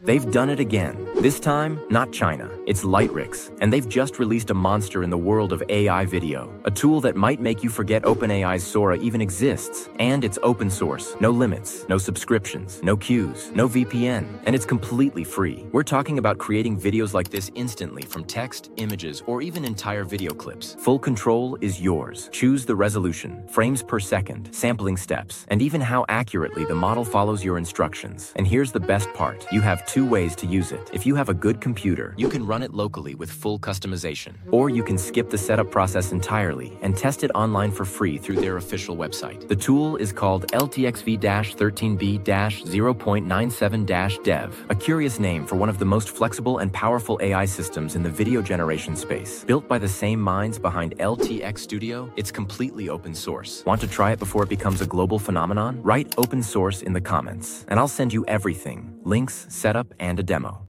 They've done it again. This time, not China. It's Lightricks, and they've just released a monster in the world of AI video. A tool that might make you forget OpenAI's Sora even exists. And it's open source. No limits, no subscriptions, no queues, no VPN, and it's completely free. We're talking about creating videos like this instantly from text, images, or even entire video clips. Full control is yours. Choose the resolution, frames per second, sampling steps, and even how accurately the model follows your instructions. And here's the best part. You have 2 ways to use it. If you have a good computer, you can run it locally with full customization. Or you can skip the setup process entirely and test it online for free through their official website. The tool is called LTXV-13B-0.97-Dev, a curious name for one of the most flexible and powerful AI systems in the video generation space. Built by the same minds behind LTX Studio, it's completely open source. Want to try it before it becomes a global phenomenon? Write open source in the comments, and I'll send you everything: links, setup, and a demo.